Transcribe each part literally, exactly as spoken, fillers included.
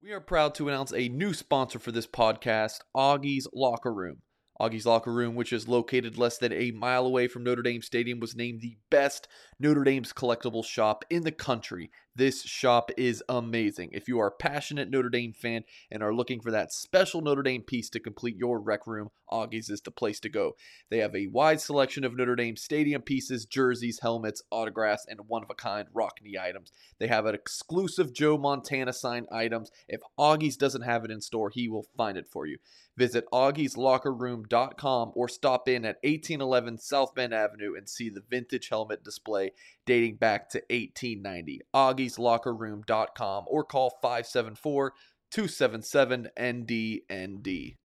We are proud to announce a new sponsor for this podcast, Augie's Locker Room. Augie's Locker Room, which is located less than a mile away from Notre Dame Stadium, was named the best Notre Dame's collectible shop in the country. This shop is amazing. If you are a passionate Notre Dame fan and are looking for that special Notre Dame piece to complete your rec room, Augie's is the place to go. They have a wide selection of Notre Dame stadium pieces, jerseys, helmets, autographs, and one-of-a-kind Rockne items. They have an exclusive Joe Montana signed items. If Augie's doesn't have it in store, he will find it for you. Visit augies locker room dot com or stop in at eighteen eleven South Bend Avenue and see the vintage helmet display dating back to eighteen ninety. augies locker room dot com or call five seven four, two seven seven, N D N D.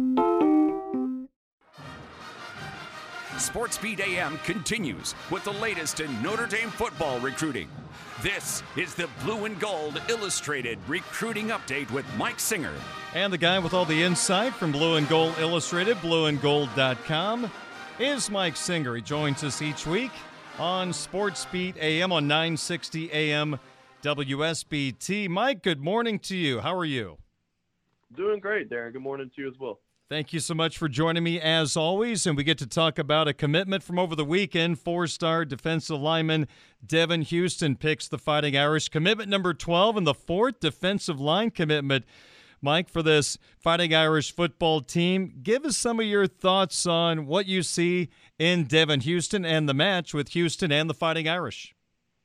Sports Beat A M continues with the latest in Notre Dame football recruiting. This is the Blue and Gold Illustrated Recruiting Update with Mike Singer. And the guy with all the insight from Blue and Gold Illustrated, blue and gold dot com, is Mike Singer. He joins us each week on Sports Beat A M on nine sixty A M W S B T. Mike, good morning to you. How are you? Doing great, Darren. Good morning to you as well. Thank you so much for joining me as always, and we get to talk about a commitment from over the weekend. Four-star defensive lineman Devin Houston picks the Fighting Irish. Commitment number twelve and the fourth defensive line commitment, Mike, for this Fighting Irish football team. Give us some of your thoughts on what you see in Devin Houston and the match with Houston and the Fighting Irish.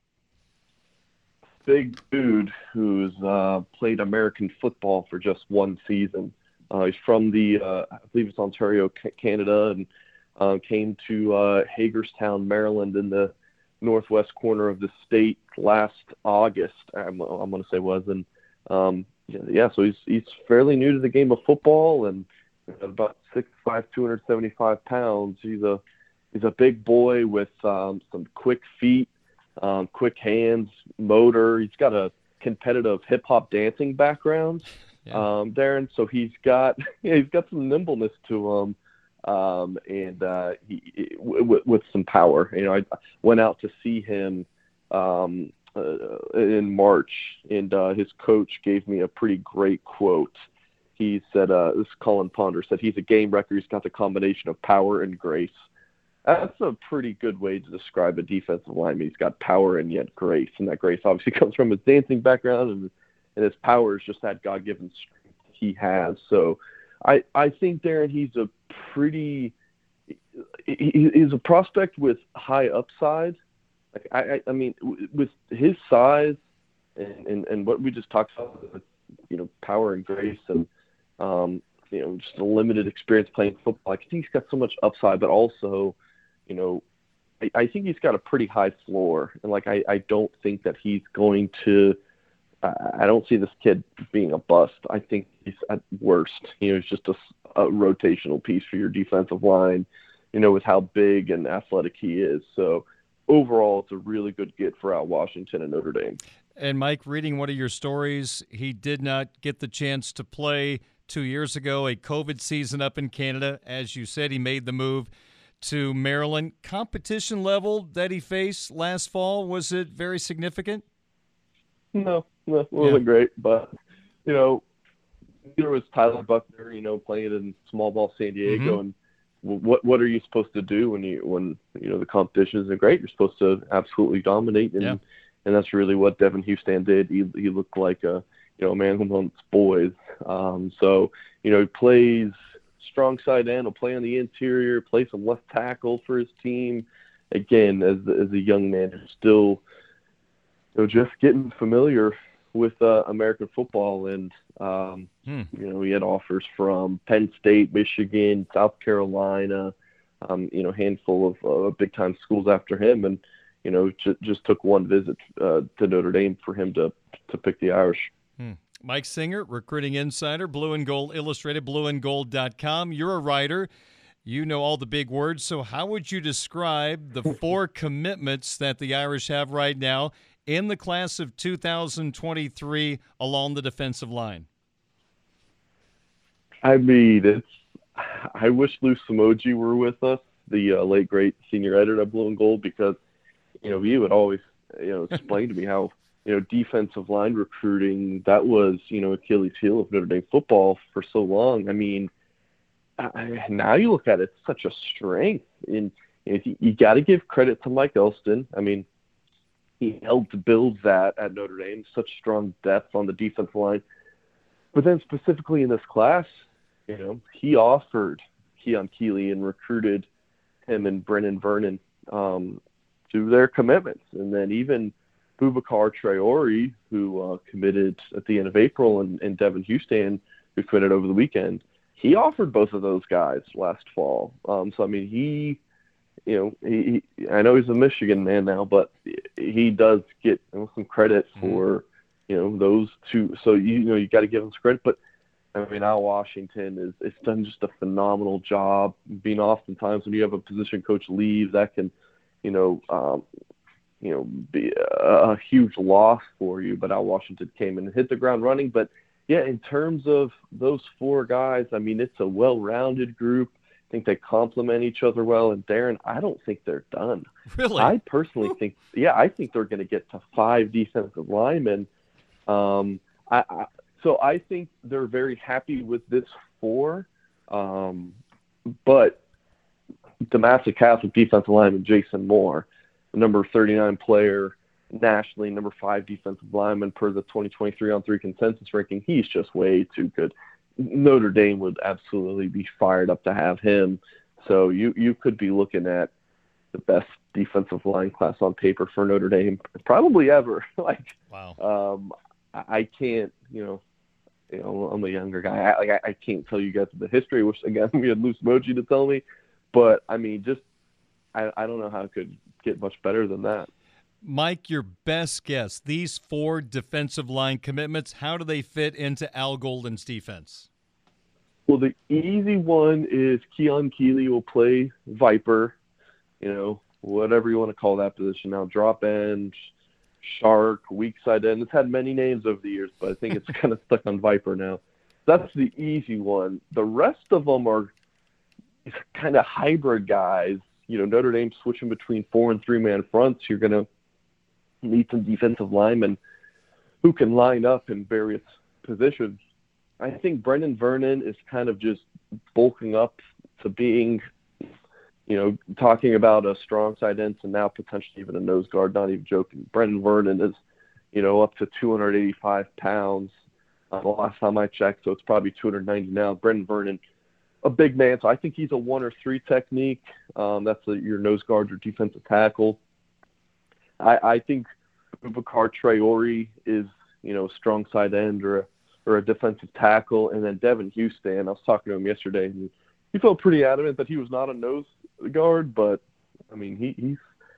Big dude who's uh, played American football for just one season. Uh, he's from the, uh, I believe it's Ontario, Canada, and uh, came to uh, Hagerstown, Maryland, in the northwest corner of the state last August. I'm, I'm going to say was, and um, yeah, so he's he's fairly new to the game of football, and about six five, two hundred seventy-five pounds. He's a he's a big boy with um, some quick feet, um, quick hands, motor. He's got a competitive hip hop dancing background. Yeah. Um, Darren, so he's got yeah, he's got some nimbleness to him, um, and uh, he, w- w- with some power. You know, I went out to see him um, uh, in March, and uh, his coach gave me a pretty great quote. He said, uh, "This is Colin Ponder said he's a game wrecker. He's got the combination of power and grace." That's a pretty good way to describe a defensive lineman. He's got power and yet grace, and that grace obviously comes from his dancing background and. And his power is just that God-given strength he has. So I, I think, Darren, he's a pretty he, – he's a prospect with high upside. Like I, I mean, with his size and, and, and what we just talked about, you know, power and grace and, um, you know, just a limited experience playing football, I think he's got so much upside, but also, you know, I, I think he's got a pretty high floor. And, like, I, I don't think that he's going to – I don't see this kid being a bust. I think he's at worst, you know, he's just a, a rotational piece for your defensive line, you know, with how big and athletic he is. So overall, it's a really good get for Al Washington and Notre Dame. And Mike, reading one of your stories, he did not get the chance to play two years ago, a COVID season up in Canada. As you said, he made the move to Maryland. Competition level that he faced last fall, was it very significant? No, no, it wasn't yeah. great, but, you know, there was Tyler Buckner, you know, playing in small ball San Diego, mm-hmm. and what what are you supposed to do when you when you know the competition isn't great? You're supposed to absolutely dominate, and yeah. and that's really what Devin Houston did. He he looked like a you know a man amongst boys. Um, so you know he plays strong side end, will play on the interior, play some left tackle for his team. Again, as as a young man who's still. So just getting familiar with uh, American football, and um, hmm. you know, he had offers from Penn State, Michigan, South Carolina, um, you know, handful of uh, big-time schools after him, and you know, j- just took one visit uh, to Notre Dame for him to to pick the Irish. Hmm. Mike Singer, recruiting insider, Blue and Gold Illustrated, blue and gold dot com. You're a writer. You know all the big words. So how would you describe the four commitments that the Irish have right now in the class of two thousand twenty-three along the defensive line? I mean, it's. I wish Lou Samoji were with us, the uh, late great senior editor of Blue and Gold, because you know he would always you know explain to me how you know, defensive line recruiting, that was, you know, Achilles heel of Notre Dame football for so long. I mean, I, now you look at it, it's such a strength. And you, you got to give credit to Mike Elston. I mean, he helped build that at Notre Dame, such strong depth on the defensive line. But then specifically in this class, you know, he offered Keon Keeley and recruited him and Brennan Vernon um, to their commitments. And then even Boubacar Traore, who uh, committed at the end of April, and, and Devin Houston, who committed over the weekend, he offered both of those guys last fall. Um, so, I mean, he, you know, he, he, I know he's a Michigan man now, but he does get you know, some credit for, you know, those two. So, you, you know, you got to give him some credit. But, I mean, Al Washington is it's done just a phenomenal job. Being oftentimes when you have a position coach leave, that can, you know, um, you know, be a, a huge loss for you. But Al Washington came in and hit the ground running. But, yeah, in terms of those four guys, I mean, it's a well-rounded group. I think they complement each other well. And, Darren, I don't think they're done. Really? I personally think, yeah, I think they're going to get to five defensive linemen. Um, I, I So I think they're very happy with this four. Um, but Damascus Catholic defensive lineman Jason Moore, the number thirty-nine player nationally, number five defensive lineman per the twenty twenty-three on three consensus ranking, he's just way too good. Notre Dame would absolutely be fired up to have him. So you, you could be looking at the best defensive line class on paper for Notre Dame probably ever. like, wow. Um, I can't, you know, you know, I'm a younger guy. I, like, I, I can't tell you guys the history. Which again, we had Loose Moji to tell me, but I mean, just I, I don't know how it could get much better than that. Mike, your best guess, these four defensive line commitments, how do they fit into Al Golden's defense? Well, the easy one is Keon Keeley will play Viper, you know, whatever you want to call that position now, drop end, shark, weak side end. It's had many names over the years, but I think it's kind of stuck on Viper now. That's the easy one. The rest of them are kind of hybrid guys. You know, Notre Dame switching between four and three man fronts. You're going to need some defensive linemen who can line up in various positions. I think Brendan Vernon is kind of just bulking up to being, you know, talking about a strong side end and now potentially even a nose guard, not even joking. Brendan Vernon is, you know, up to two hundred eighty-five pounds uh, the last time I checked, so it's probably two hundred ninety now. Brendan Vernon, a big man, so I think he's a one or three technique. Um, that's a, your nose guard or defensive tackle. I, I think Boubacar Traore is, you know, a strong side end or a, or a defensive tackle. And then Devin Houston, I was talking to him yesterday, and he felt pretty adamant that he was not a nose guard, but I mean, he, he's,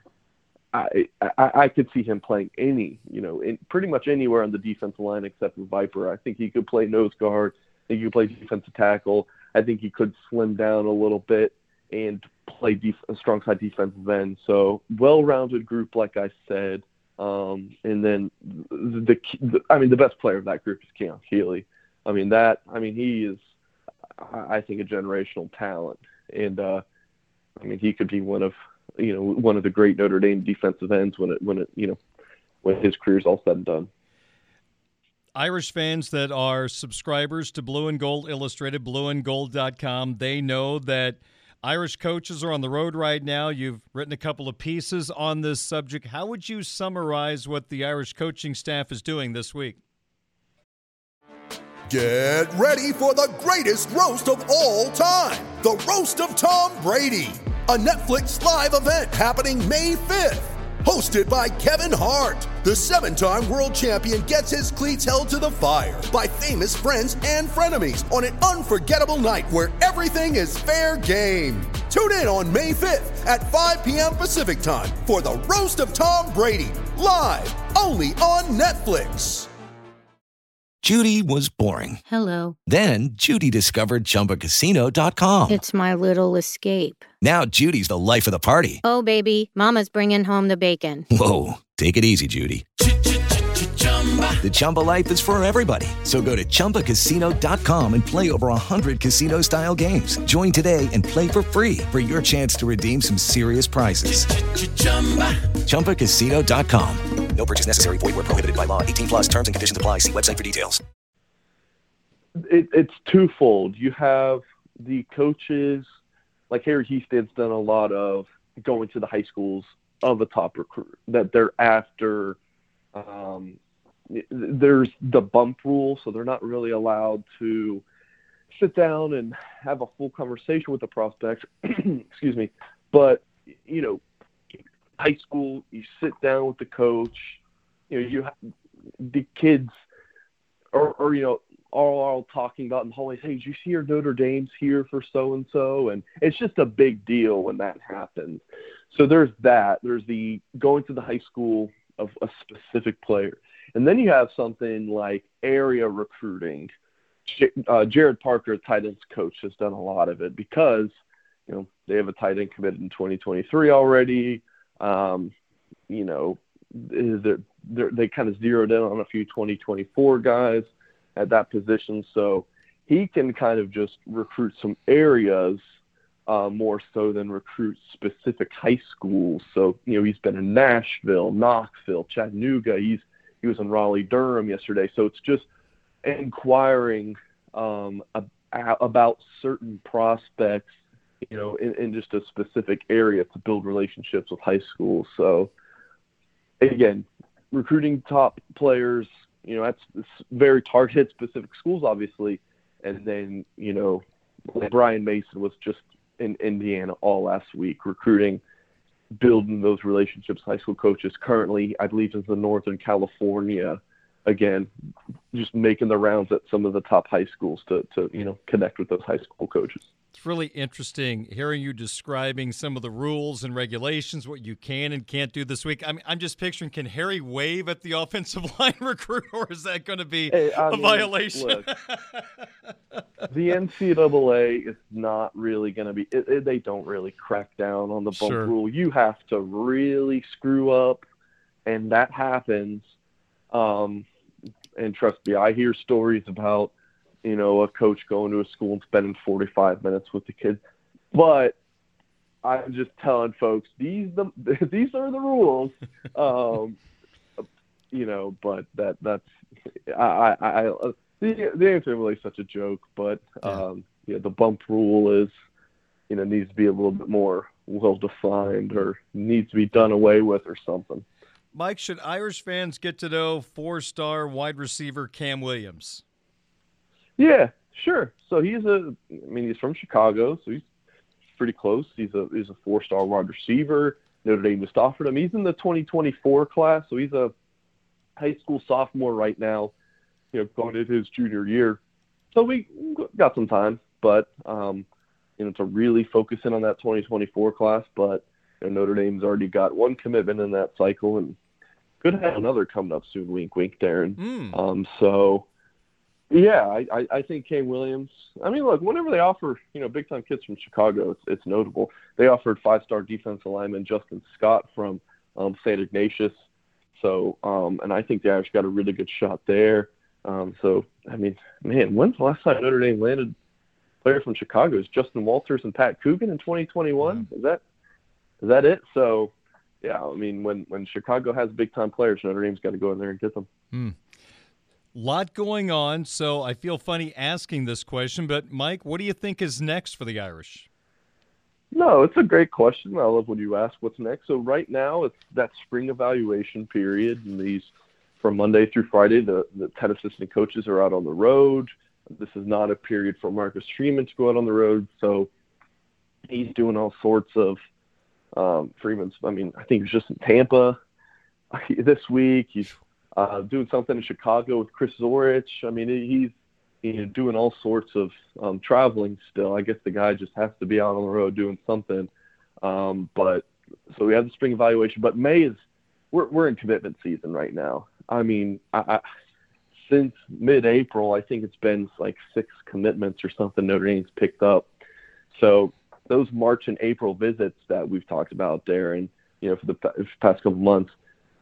I, I, I could see him playing any, you know, in pretty much anywhere on the defensive line except for Viper. I think he could play nose guard. I think he could play defensive tackle. I think he could slim down a little bit and play def- a strong side defensive end. So well-rounded group, like I said. Um, and then the, the, I mean, the best player of that group is Keon Keeley. I mean, that, I mean, he is, I think, a generational talent. And, uh, I mean, he could be one of, you know, one of the great Notre Dame defensive ends when it, when it, you know, when his career's all said and done. Irish fans that are subscribers to Blue and Gold Illustrated, blue and gold dot com, they know that Irish coaches are on the road right now. You've written a couple of pieces on this subject. How would you summarize what the Irish coaching staff is doing this week? Get ready for the greatest roast of all time, the Roast of Tom Brady, a Netflix live event happening May fifth. Hosted by Kevin Hart, the seven-time world champion gets his cleats held to the fire by famous friends and frenemies on an unforgettable night where everything is fair game. Tune in on May fifth at five p.m. Pacific time for the Roast of Tom Brady, live only on Netflix. Judy was boring. Hello. Then Judy discovered Chumba Casino dot com. It's my little escape. Now Judy's the life of the party. Oh, baby, mama's bringing home the bacon. Whoa, take it easy, Judy. The Chumba life is for everybody. So go to Chumba Casino dot com and play over one hundred casino-style games. Join today and play for free for your chance to redeem some serious prizes. Chumba Casino dot com. No purchase necessary. Void where prohibited by law. eighteen plus terms and conditions apply. See website for details. It, it's twofold. You have the coaches, like Harry Hiestan's done a lot of going to the high schools of a top recruit that they're after. Um, there's the bump rule, so they're not really allowed to sit down and have a full conversation with the prospect. Excuse me. But, you know, high school, you sit down with the coach, you know, you have, the kids are, are, you know, all, all talking about in the hallways, hey, did you see your Notre Dame's here for so-and-so? And it's just a big deal when that happens. So there's that. There's the going to the high school of a specific player. And then you have something like area recruiting. Uh, Jared Parker, tight ends coach, has done a lot of it because, you know, they have a tight end committed in twenty twenty-three already. Um, you know, they're, they're, they kind of zeroed in on a few twenty twenty-four guys at that position. So he can kind of just recruit some areas uh, more so than recruit specific high schools. So, you know, he's been in Nashville, Knoxville, Chattanooga. He's He was in Raleigh-Durham yesterday. So it's just inquiring um, ab- about certain prospects, you know, in, in just a specific area to build relationships with high schools. So, again, recruiting top players, you know, that's very targeted specific schools, obviously. And then, you know, Brian Mason was just in Indiana all last week recruiting, building those relationships, high school coaches. Currently, I believe, is in Northern California, again, just making the rounds at some of the top high schools to, to you know, connect with those high school coaches. It's really interesting hearing you describing some of the rules and regulations, what you can and can't do this week. I mean, I'm just picturing, can Harry wave at the offensive line recruit, or is that going to be hey, a mean, violation? Look, the N C double A is not really going to be it, it, – they don't really crack down on the bump sure. rule. You have to really screw up, and that happens. Um, and trust me, I hear stories about – you know, a coach going to a school and spending forty-five minutes with the kids. But I'm just telling folks, these the these are the rules. Um, you know, but that that's I I, I the the answer really is such a joke. But um, yeah, the bump rule is, you know, needs to be a little bit more well defined or needs to be done away with or something. Mike, should Irish fans get to know four-star wide receiver Cam Williams? Yeah, sure. So he's a, I mean, he's from Chicago, so he's pretty close. He's a he's a four-star wide receiver. Notre Dame just offered him. He's in the twenty twenty-four class, so he's a high school sophomore right now, you know, going into his junior year. So we got some time, but, um, you know, to really focus in on that twenty twenty-four class. But you know, Notre Dame's already got one commitment in that cycle and could have another coming up soon, wink, wink, Darren. Mm. Um, so, yeah, I, I, I think Cam Williams. I mean, look, whenever they offer, you know, big-time kids from Chicago, it's it's notable. They offered five-star defensive lineman Justin Scott from um, Saint Ignatius. So, um, and I think the Irish got a really good shot there. Um, so, I mean, man, when's the last time Notre Dame landed a player from Chicago? Is Justin Walters and Pat Coogan in twenty twenty-one? Yeah. Is that is that it? So, yeah, I mean, when, when Chicago has big-time players, Notre Dame's got to go in there and get them. Hmm. Lot going on, so I feel funny asking this question, but Mike, what do you think is next for the Irish? No, it's a great question. I love when you ask what's next. So right now it's that spring evaluation period, and these from Monday through Friday, the, the ten assistant coaches are out on the road. This is not a period for Marcus Freeman to go out on the road, so he's doing all sorts of um, Freeman's. I mean, I think he was just in Tampa this week. He's Uh, doing something in Chicago with Chris Zorich. I mean, he's you know, doing all sorts of um, traveling still. I guess the guy just has to be out on the road doing something. Um, but so we have the spring evaluation. But May is we're we're in commitment season right now. I mean, I, I, since mid-April, I think it's been like six commitments or something Notre Dame's picked up. So those March and April visits that we've talked about, Darren, you know, for the past couple months,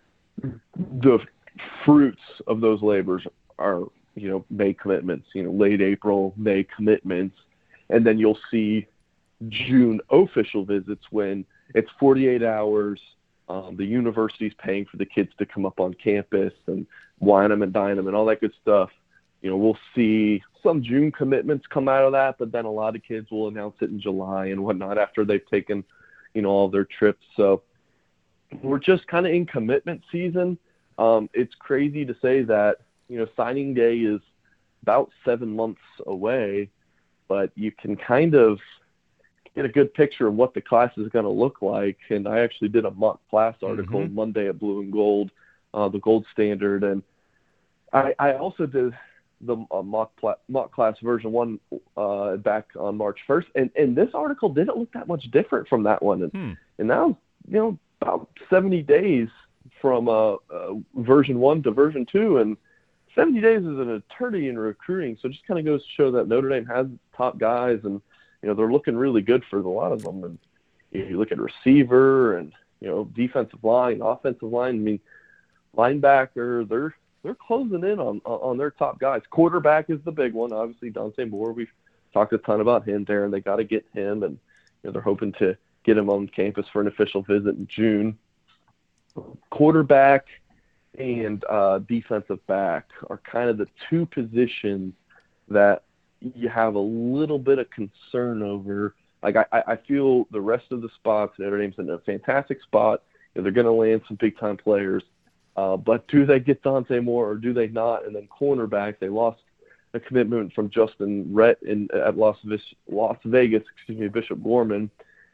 the fruits of those labors are, you know, May commitments, you know, late April, May commitments. And then you'll see June official visits when it's forty-eight hours Um, the university's paying for the kids to come up on campus and wine them and dine them and all that good stuff. You know, we'll see some June commitments come out of that, but then a lot of kids will announce it in July and whatnot after they've taken, you know, all their trips. So we're just kind of in commitment season. Um, it's crazy to say that, you know, signing day is about seven months away, but you can kind of get a good picture of what the class is going to look like. And I actually did a mock class article Mm-hmm. Monday at Blue and Gold, uh, the Gold Standard. And I, I also did the uh, mock, pla- mock class version one uh, back on March first. And, and this article didn't look that much different from that one. And, Hmm. and now, you know, about seventy days from uh, uh, version one to version two. And seventy days is an eternity in recruiting. So it just kind of goes to show that Notre Dame has top guys, and, you know, they're looking really good for a lot of them. And you look at receiver and, you know, defensive line, offensive line. I mean, linebacker, they're, they're closing in on, on their top guys. Quarterback is the big one. Obviously, Dante Moore, we've talked a ton about him there, and they got to get him. And, you know, they're hoping to get him on campus for an official visit in June. Quarterback and uh, defensive back are kind of the two positions that you have a little bit of concern over. Like, I, I feel the rest of the spots, Notre Dame's in a fantastic spot. You know, they're going to land some big-time players. Uh, but do they get Dante Moore or do they not? And then cornerback, they lost a commitment from Justin Rhett in, at Las, Vis- Las Vegas, excuse me, Bishop Gorman.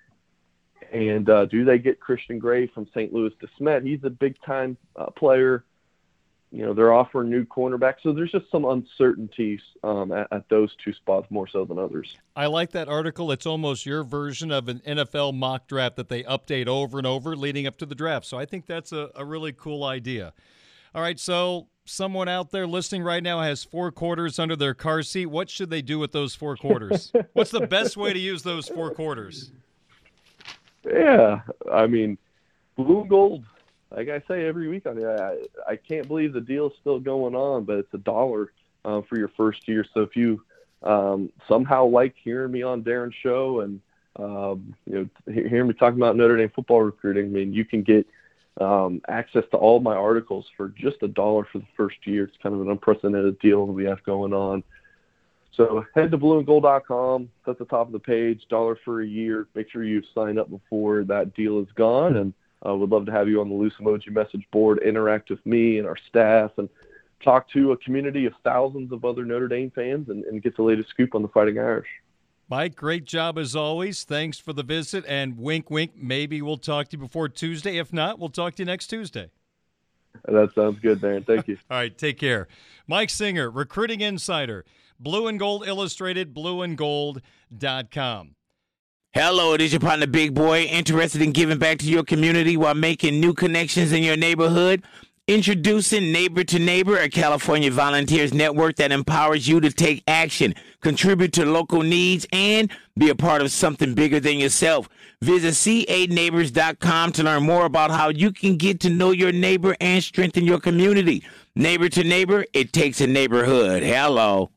And uh, do they get Christian Gray from Saint Louis de Smet? He's a big-time uh, player. You know, they're offering new cornerbacks. So there's just some uncertainties um, at, at those two spots more so than others. I like that article. It's almost your version of an N F L mock draft that they update over and over leading up to the draft. So I think that's a, a really cool idea. All right, so someone out there listening right now has four quarters under their car seat. What should they do with those four quarters? What's the best way to use those four quarters? Yeah, I mean, Blue and Gold, like I say every week on it, I, I can't believe the deal is still going on, but it's a dollar uh, for your first year. So if you um, somehow like hearing me on Darren's show and um, you know hearing me talking about Notre Dame football recruiting, I mean, you can get um, access to all of my articles for just a dollar for the first year. It's kind of an unprecedented deal that we have going on. So head to blue and gold dot com. It's at the top of the page, dollar for a year. Make sure you sign up before that deal is gone. And uh, we'd love to have you on the Loose Emoji message board, interact with me and our staff, and talk to a community of thousands of other Notre Dame fans and, and get the latest scoop on the Fighting Irish. Mike, great job as always. Thanks for the visit. And wink, wink, maybe we'll talk to you before Tuesday. If not, we'll talk to you next Tuesday. That sounds good, Darren. Thank you. All right, take care. Mike Singer, Recruiting Insider. Blue and Gold Illustrated, blue and gold dot com. Hello, it is your partner, Big Boy, interested in giving back to your community while making new connections in your neighborhood? Introducing Neighbor to Neighbor, a California volunteers network that empowers you to take action, contribute to local needs, and be a part of something bigger than yourself. Visit c a neighbors dot com to learn more about how you can get to know your neighbor and strengthen your community. Neighbor to Neighbor, it takes a neighborhood. Hello.